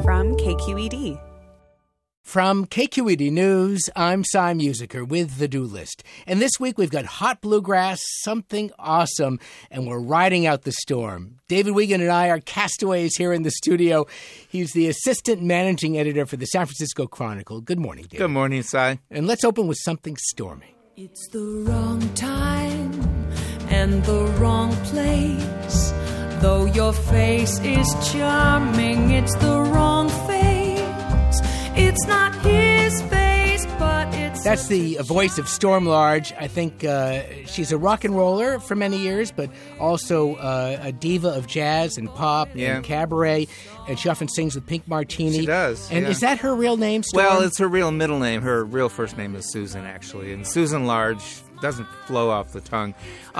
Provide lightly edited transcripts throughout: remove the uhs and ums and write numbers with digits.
from KQED. From KQED News, I'm Cy Musiker with the Do List. And this week we've got hot bluegrass, something awesome, and we're riding out the storm. David Wiegand and I are castaways here in the studio. He's the assistant managing editor for the San Francisco Chronicle. Good morning, David. Good morning, Cy. And let's open with something stormy. It's the wrong time and the wrong place. Though your face is charming, it's the wrong face. It's not his face, but it's... That's the voice of Storm Large. I think she's a rock and roller for many years, but also a diva of jazz and pop and cabaret. And she often sings with Pink Martini. She does. And is that her real name, Storm? Well, it's her real middle name. Her real first name is Susan, actually. And Susan Large doesn't flow off the tongue.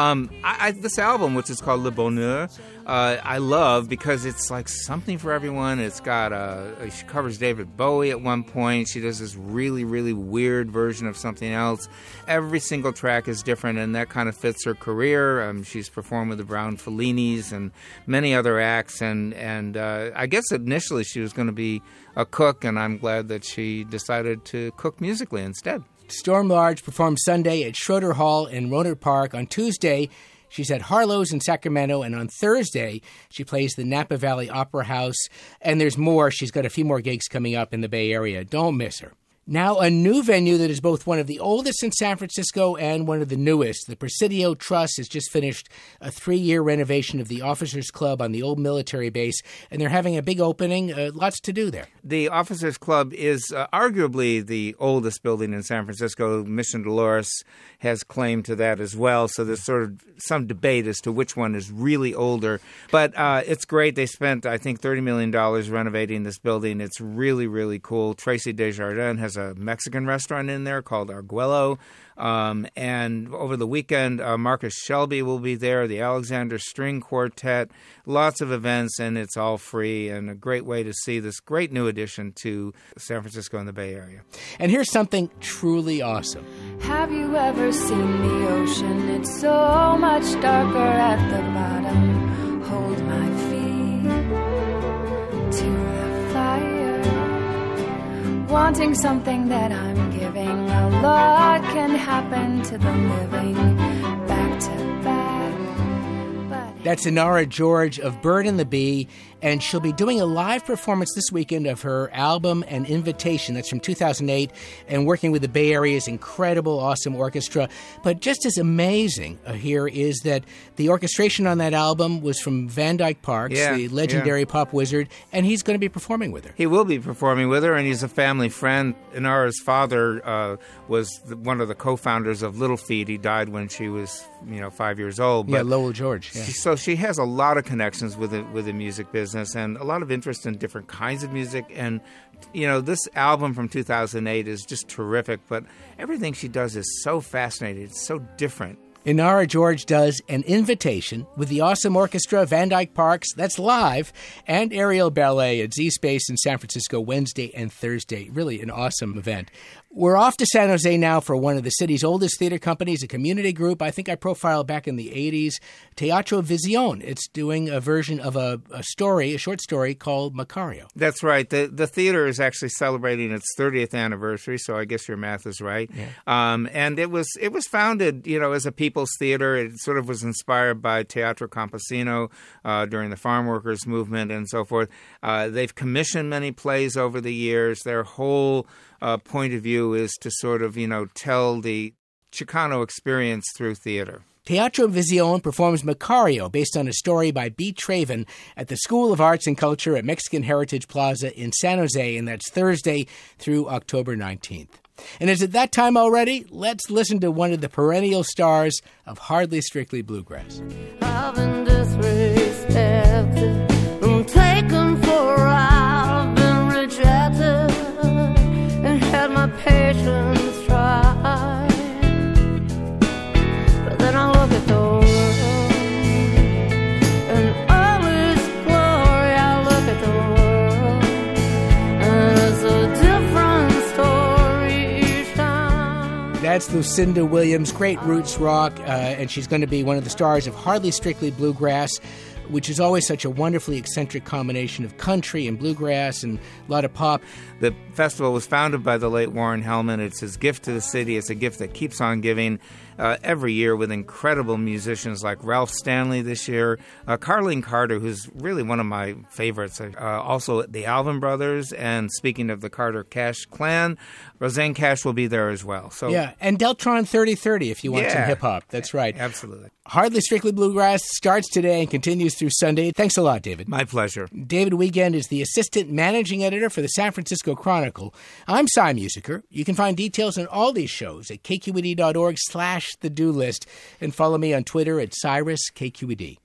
This album, which is called Le Bonheur, I love because it's like something for everyone. It's got she covers David Bowie at one point. She does this really, really weird version of something else. Every single track is different, and that kind of fits her career. She's performed with the Brown Fellinis and many other acts, and I guess initially she was going to be a cook, and I'm glad that she decided to cook musically instead. Storm Large performed Sunday at Schroeder Hall in Rohnert Park. On Tuesday, she's at Harlow's in Sacramento, and on Thursday, she plays the Napa Valley Opera House. And there's more. She's got a few more gigs coming up in the Bay Area. Don't miss her. Now, a new venue that is both one of the oldest in San Francisco and one of the newest. The Presidio Trust has just finished a 3-year renovation of the Officers Club on the old military base, and they're having a big opening. Lots to do there. The Officers Club is arguably the oldest building in San Francisco. Mission Dolores has claim to that as well, so there's sort of some debate as to which one is really older. But it's great. They spent, I think, $30 million renovating this building. It's really, really cool. Tracy Desjardins has a Mexican restaurant in there called Arguello. And over the weekend, Marcus Shelby will be there, the Alexander String Quartet, lots of events, and it's all free and a great way to see this great new addition to San Francisco and the Bay Area. And here's something truly awesome. Have you ever seen the ocean? It's so much darker at the bottom. Hold my feet to the fire. Wanting something that I'm giving, a lot can happen to the living, back to back. That's Inara George of Bird and the Bee, and she'll be doing a live performance this weekend of her album An Invitation. That's from 2008, and working with the Bay Area's incredible, awesome orchestra. But just as amazing here is that the orchestration on that album was from Van Dyke Parks, the legendary pop wizard, and he's going to be performing with her. He will be performing with her, and he's a family friend. Inara's father was one of the co-founders of Little Feat. He died when she was 5 years old. But Lowell George. Yeah. So she has a lot of connections with the music business and a lot of interest in different kinds of music. And, this album from 2008 is just terrific, but everything she does is so fascinating. It's so different. Inara George does An Invitation with the awesome orchestra, Van Dyke Parks, that's live, and Aerial Ballet at Z-Space in San Francisco Wednesday and Thursday. Really an awesome event. We're off to San Jose now for one of the city's oldest theater companies, a community group I think I profiled back in the 80s, Teatro Visión. It's doing a version of a short story called Macario. That's right. The theater is actually celebrating its 30th anniversary, so I guess your math is right. Yeah. And it was founded, as a people's theater. It sort of was inspired by Teatro Campesino during the farm workers movement and so forth. They've commissioned many plays over the years. Their whole point of view is to sort of, tell the Chicano experience through theater. Teatro Visión performs Macario, based on a story by B. Traven at the School of Arts and Culture at Mexican Heritage Plaza in San Jose, and that's Thursday through October 19th. And is it that time already? Let's listen to one of the perennial stars of Hardly Strictly Bluegrass. I've been disrespected, I'm taken for a ride, I've been rejected and had my patience tried. But then I look at the world and all its glory, I look at the world and it's a different story each time. That's Lucinda Williams, great roots rock, and she's going to be one of the stars of Hardly Strictly Bluegrass. which is always such a wonderfully eccentric combination of country and bluegrass and a lot of pop. The festival was founded by the late Warren Hellman. It's his gift to the city. It's a gift that keeps on giving every year with incredible musicians like Ralph Stanley this year, Carlene Carter, who's really one of my favorites, also the Alvin Brothers, and speaking of the Carter Cash clan, Roseanne Cash will be there as well. So yeah, and Deltron 3030 if you want some hip-hop. That's right. Absolutely. Hardly Strictly Bluegrass starts today and continues through Sunday. Thanks a lot, David. My pleasure. David Wiegand is the assistant managing editor for the San Francisco Chronicle. I'm Cy Musiker. You can find details on all these shows at kqed.org/the-do list and follow me on Twitter at CyrusKQED.